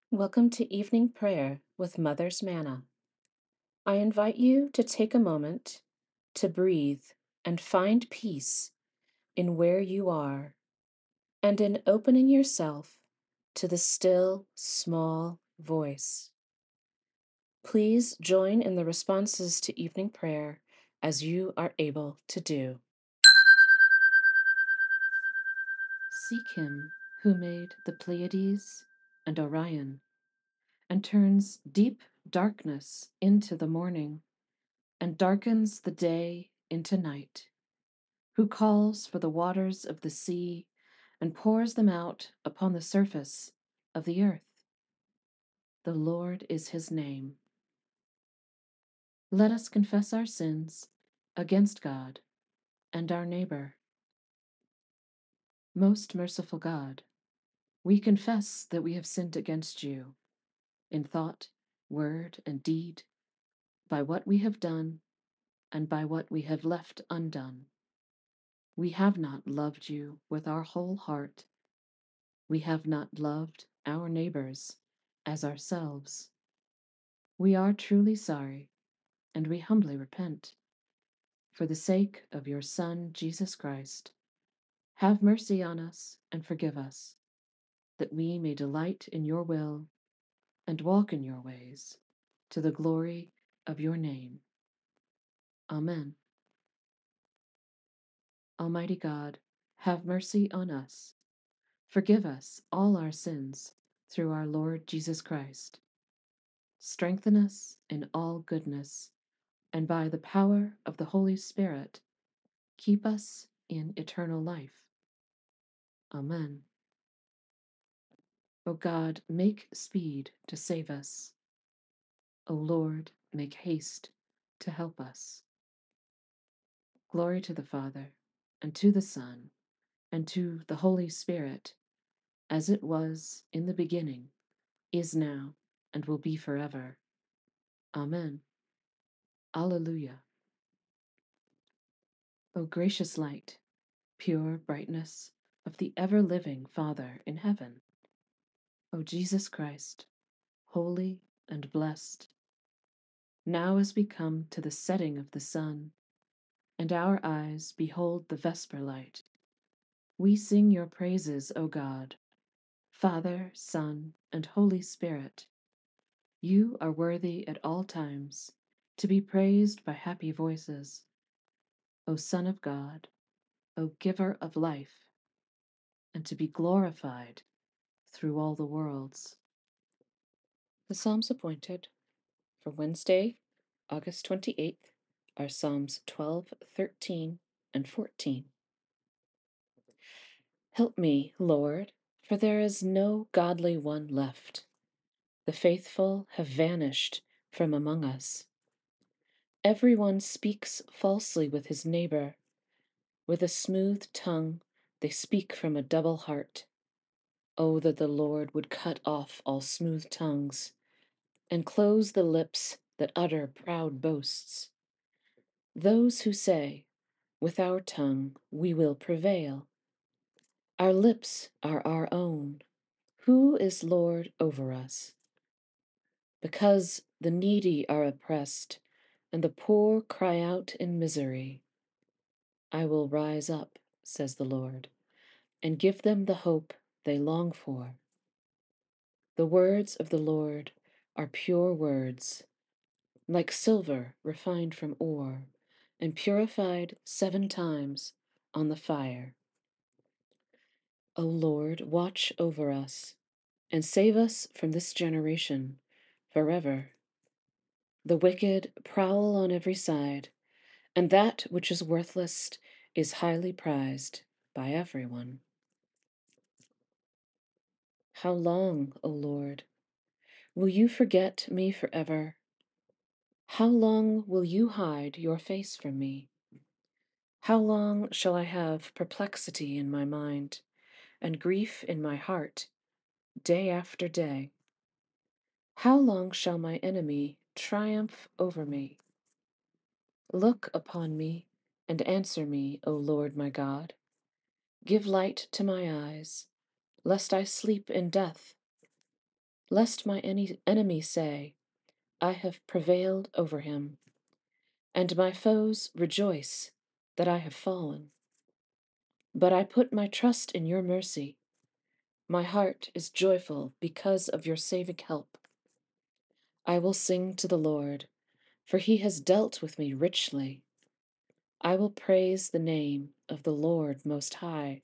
Welcome to evening prayer with Mother's Manna. I invite you to take a moment to breathe and find peace in where you are and in opening yourself to the still, small voice. Please join in the responses to evening prayer as you are able to do. Seek him who made the Pleiades and Orion and turns deep darkness into the morning and darkens the day into night, who calls for the waters of the sea and pours them out upon the surface of the earth. The Lord is his name. Let us confess our sins against God and our neighbor. Most merciful God, we confess that we have sinned against you in thought, word, and deed, by what we have done and by what we have left undone. We have not loved you with our whole heart. We have not loved our neighbors as ourselves. We are truly sorry, and we humbly repent. For the sake of your Son, Jesus Christ, have mercy on us and forgive us, that we may delight in your will and walk in your ways, to the glory of your name. Amen. Almighty God, have mercy on us. Forgive us all our sins through our Lord Jesus Christ. Strengthen us in all goodness, and by the power of the Holy Spirit, keep us in eternal life. Amen. O God, make speed to save us. O Lord, make haste to help us. Glory to the Father, and to the Son, and to the Holy Spirit, as it was in the beginning, is now, and will be forever. Amen. Alleluia. O gracious light, pure brightness of the ever-living Father in heaven, O Jesus Christ, holy and blessed, now as we come to the setting of the sun, and our eyes behold the vesper light, we sing your praises, O God, Father, Son, and Holy Spirit. You are worthy at all times to be praised by happy voices, O Son of God, O Giver of life, and to be glorified through all the worlds. The Psalms appointed for Wednesday, August 28th, are Psalms 12, 13, and 14. Help me, Lord, for there is no godly one left. The faithful have vanished from among us. Everyone speaks falsely with his neighbor. With a smooth tongue, they speak from a double heart. Oh, that the Lord would cut off all smooth tongues and close the lips that utter proud boasts. Those who say, with our tongue we will prevail. Our lips are our own. Who is Lord over us? Because the needy are oppressed and the poor cry out in misery, I will rise up, says the Lord, and give them the hope they long for. The words of the Lord are pure words, like silver refined from ore, and purified 7 times on the fire. O Lord, watch over us, and save us from this generation forever. The wicked prowl on every side, and that which is worthless is highly prized by everyone. How long, O Lord, will you forget me forever? How long will you hide your face from me? How long shall I have perplexity in my mind and grief in my heart, day after day? How long shall my enemy triumph over me? Look upon me and answer me, O Lord my God. Give light to my eyes, lest I sleep in death. lest my enemy say, I have prevailed over him, and my foes rejoice that I have fallen. But I put my trust in your mercy. My heart is joyful because of your saving help. I will sing to the Lord, for he has dealt with me richly. I will praise the name of the Lord Most High.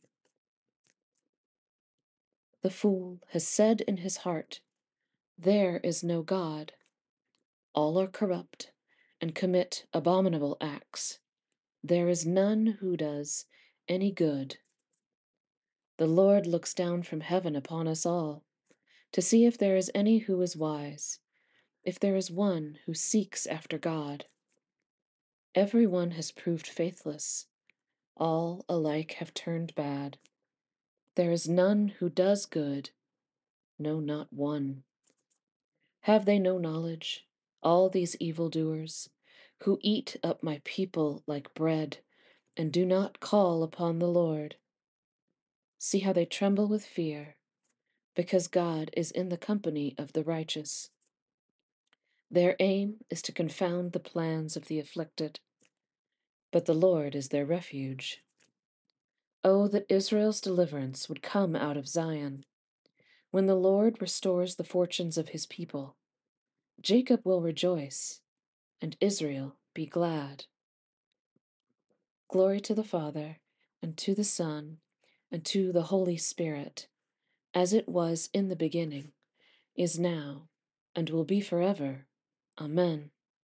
The fool has said in his heart, there is no God. All are corrupt and commit abominable acts. There is none who does any good. The Lord looks down from heaven upon us all, to see if there is any who is wise, if there is one who seeks after God. Every one has proved faithless. All alike have turned bad. There is none who does good, no, not one. Have they no knowledge, all these evildoers, who eat up my people like bread, and do not call upon the Lord? See how they tremble with fear, because God is in the company of the righteous. Their aim is to confound the plans of the afflicted, but the Lord is their refuge. Oh, that Israel's deliverance would come out of Zion. When the Lord restores the fortunes of his people, Jacob will rejoice, and Israel be glad. Glory to the Father, and to the Son, and to the Holy Spirit, as it was in the beginning, is now, and will be forever. Amen.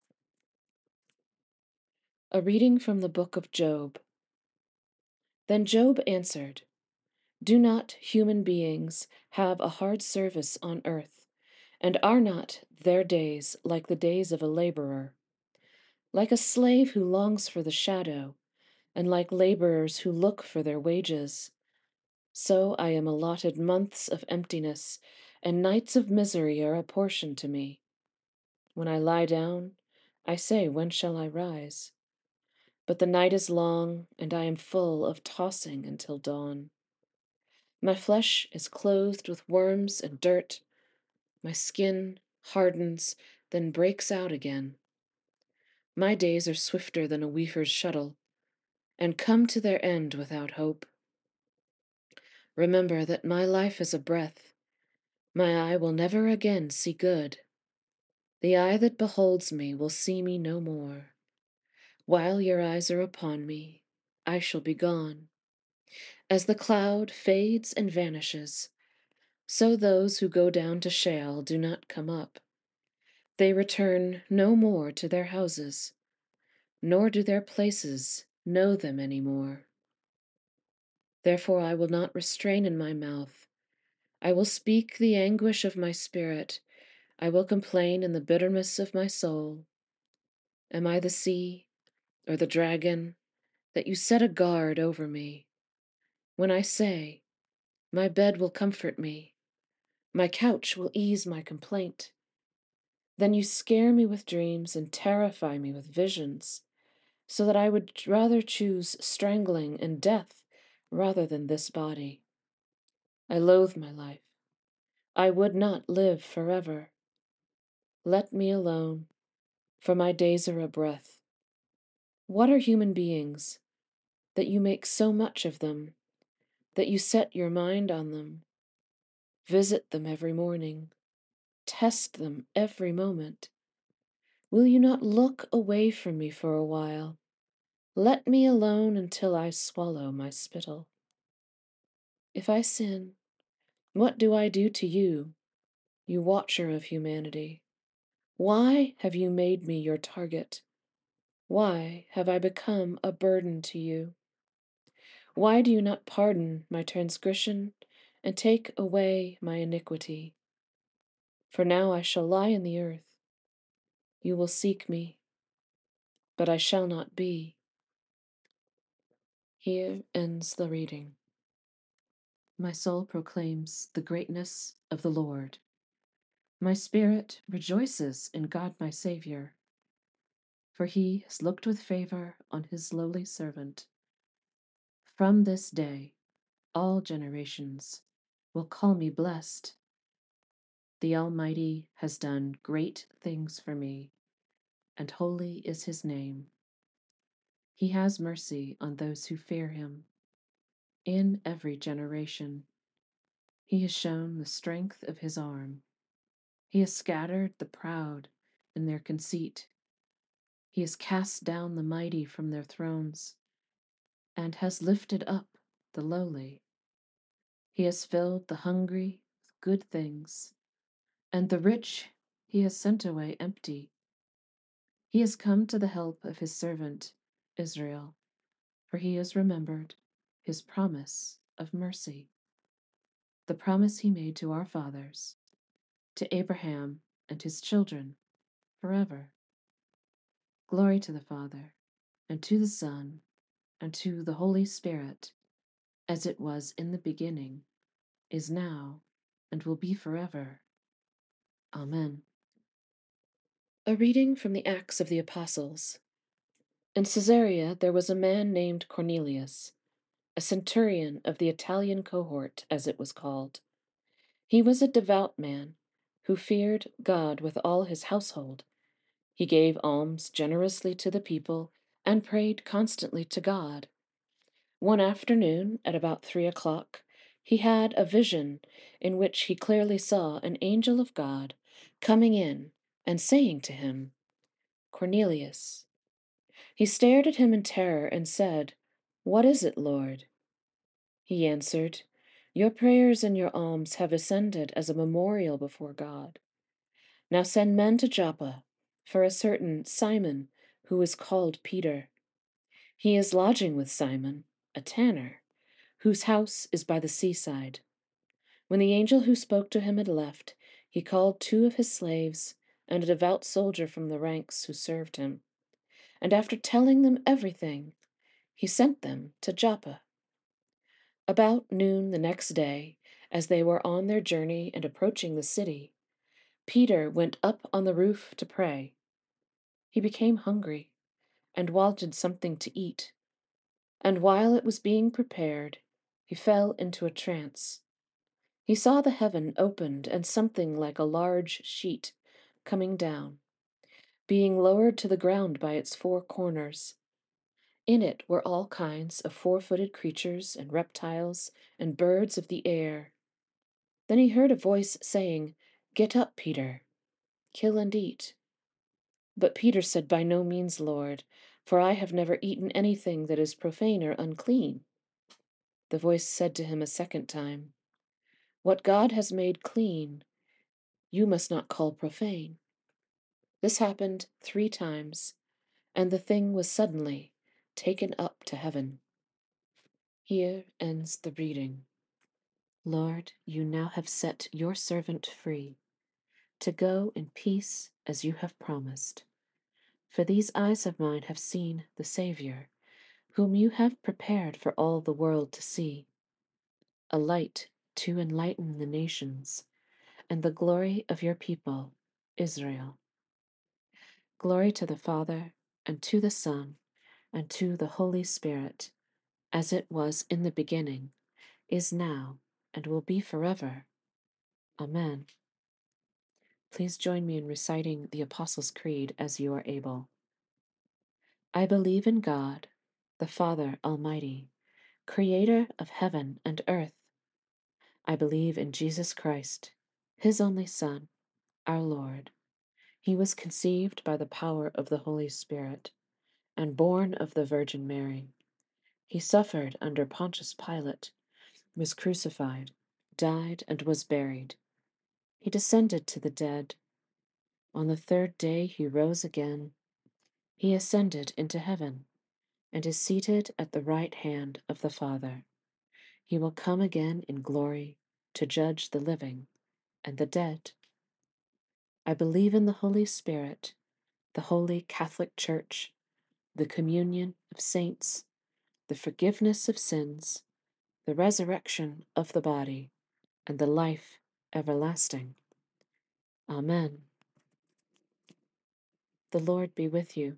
A reading from the book of Job. Then Job answered, do not human beings have a hard service on earth, and are not their days like the days of a laborer, like a slave who longs for the shadow, and like laborers who look for their wages? So I am allotted months of emptiness, and nights of misery are apportioned to me. When I lie down, I say, when shall I rise? But the night is long, and I am full of tossing until dawn. My flesh is clothed with worms and dirt. My skin hardens, then breaks out again. My days are swifter than a weaver's shuttle, and come to their end without hope. Remember that my life is a breath. My eye will never again see good. The eye that beholds me will see me no more. While your eyes are upon me, I shall be gone. As the cloud fades and vanishes, so those who go down to Sheol do not come up. They return no more to their houses, nor do their places know them any more. Therefore I will not restrain in my mouth. I will speak the anguish of my spirit. I will complain in the bitterness of my soul. Am I the sea or the dragon that you set a guard over me? When I say, my bed will comfort me, my couch will ease my complaint, then you scare me with dreams and terrify me with visions, so that I would rather choose strangling and death rather than this body. I loathe my life. I would not live forever. Let me alone, for my days are a breath. What are human beings, that you make so much of them, that you set your mind on them? Visit them every morning. Test them every moment. Will you not look away from me for a while? Let me alone until I swallow my spittle. If I sin, what do I do to you, you watcher of humanity? Why have you made me your target? Why have I become a burden to you? Why do you not pardon my transgression and take away my iniquity? For now I shall lie in the earth. You will seek me, but I shall not be. Here ends the reading. My soul proclaims the greatness of the Lord. My spirit rejoices in God my Savior, for he has looked with favor on his lowly servant. From this day all generations will call me blessed. The Almighty has done great things for me, and holy is his name. He has mercy on those who fear him in every generation. He has shown the strength of his arm. He has scattered the proud in their conceit. He has cast down the mighty from their thrones and has lifted up the lowly. He has filled the hungry with good things, and the rich he has sent away empty. He has come to the help of his servant Israel, for he has remembered his promise of mercy, the promise he made to our fathers, to Abraham and his children forever. Glory to the Father, and to the Son, and to the Holy Spirit, as it was in the beginning, is now, and will be forever. Amen. A reading from the Acts of the Apostles. In Caesarea there was a man named Cornelius, a centurion of the Italian cohort, as it was called. He was a devout man who feared God with all his household. He gave alms generously to the people and prayed constantly to God. One afternoon, at about 3 o'clock, he had a vision in which he clearly saw an angel of God coming in and saying to him, "Cornelius." He stared at him in terror and said, "What is it, Lord?" He answered, "Your prayers and your alms have ascended as a memorial before God. Now send men to Joppa for a certain Simon who is called Peter. He is lodging with Simon, a tanner, whose house is by the seaside." When the angel who spoke to him had left, he called 2 of his slaves and a devout soldier from the ranks who served him, and after telling them everything, he sent them to Joppa. About noon the next day, as they were on their journey and approaching the city, Peter went up on the roof to pray. He became hungry and wanted something to eat, and while it was being prepared, he fell into a trance. He saw the heaven opened and something like a large sheet coming down, being lowered to the ground by its 4 corners. In it were all kinds of 4-footed creatures and reptiles and birds of the air. Then he heard a voice saying, "Get up, Peter, kill and eat." But Peter said, "By no means, Lord, for I have never eaten anything that is profane or unclean." The voice said to him a second time, "What God has made clean, you must not call profane." This happened 3 times, and the thing was suddenly taken up to heaven. Here ends the reading. Lord, you now have set your servant free to go in peace as you have promised. For these eyes of mine have seen the Savior, whom you have prepared for all the world to see, a light to enlighten the nations, and the glory of your people, Israel. Glory to the Father, and to the Son, and to the Holy Spirit, as it was in the beginning, is now, and will be forever. Amen. Please join me in reciting the Apostles' Creed as you are able. I believe in God, the Father Almighty, creator of heaven and earth. I believe in Jesus Christ, his only Son, our Lord. He was conceived by the power of the Holy Spirit and born of the Virgin Mary. He suffered under Pontius Pilate, was crucified, died, and was buried. He descended to the dead. On the 3rd day he rose again. He ascended into heaven and is seated at the right hand of the Father. He will come again in glory to judge the living and the dead. I believe in the Holy Spirit, the Holy Catholic Church, the communion of saints, the forgiveness of sins, the resurrection of the body, and the life everlasting. Amen. The Lord be with you.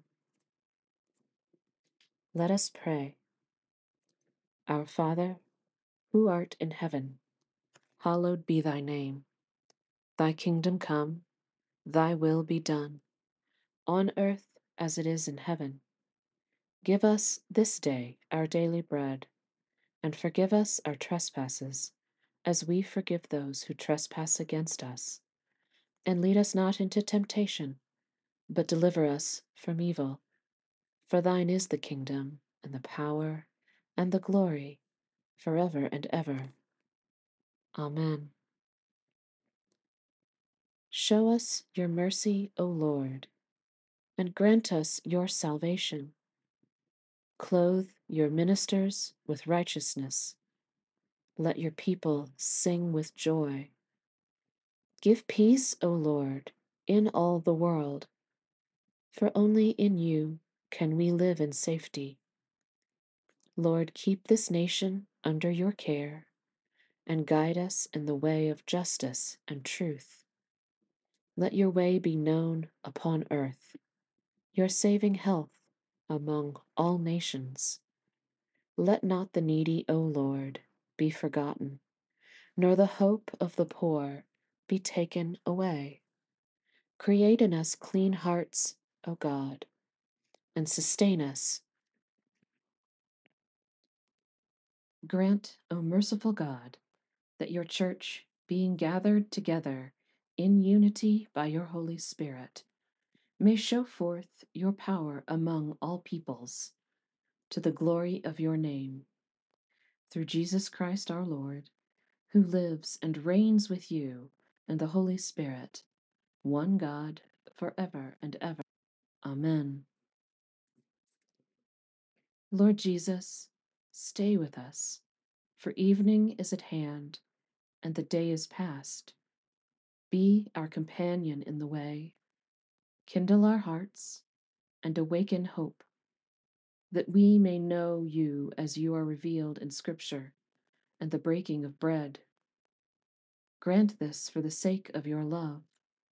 Let us pray. Our Father, who art in heaven, hallowed be thy name. Thy kingdom come, thy will be done, on earth as it is in heaven. Give us this day our daily bread, and forgive us our trespasses, as we forgive those who trespass against us. And lead us not into temptation, but deliver us from evil. For thine is the kingdom, and the power, and the glory, forever and ever. Amen. Show us your mercy, O Lord, and grant us your salvation. Clothe your ministers with righteousness. Let your people sing with joy. Give peace, O Lord, in all the world, for only in you can we live in safety. Lord, keep this nation under your care and guide us in the way of justice and truth. Let your way be known upon earth, your saving health among all nations. Let not the needy, O Lord, be forgotten, nor the hope of the poor be taken away. Create in us clean hearts, O God, and sustain us. Grant, O merciful God, that your church, being gathered together in unity by your Holy Spirit, may show forth your power among all peoples, to the glory of your name. Through Jesus Christ our Lord, who lives and reigns with you and the Holy Spirit, one God, forever and ever. Amen. Lord Jesus, stay with us, for evening is at hand and the day is past. Be our companion in the way, kindle our hearts, and awaken hope, that we may know you as you are revealed in Scripture and the breaking of bread. Grant this for the sake of your love.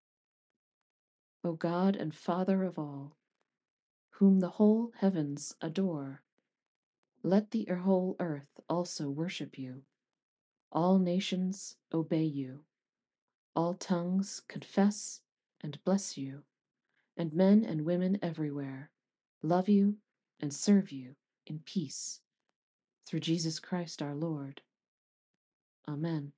O God and Father of all, whom the whole heavens adore, let the whole earth also worship you. All nations obey you. All tongues confess and bless you, and men and women everywhere love you and serve you in peace. Through Jesus Christ our Lord. Amen.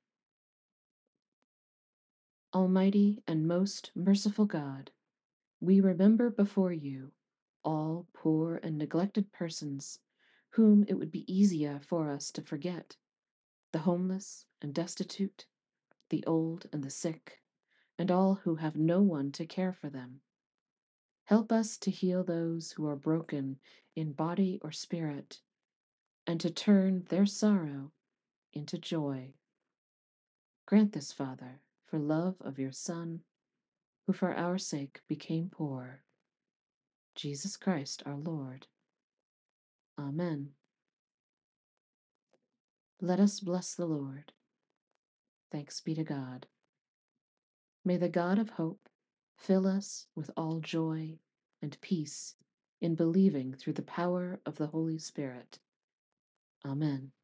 Almighty and most merciful God, we remember before you all poor and neglected persons whom it would be easier for us to forget, the homeless and destitute, the old and the sick, and all who have no one to care for them. Help us to heal those who are broken in body or spirit, and to turn their sorrow into joy. Grant this, Father, for love of your Son, who for our sake became poor, Jesus Christ our Lord. Amen. Let us bless the Lord. Thanks be to God. May the God of hope fill us with all joy and peace in believing through the power of the Holy Spirit. Amen.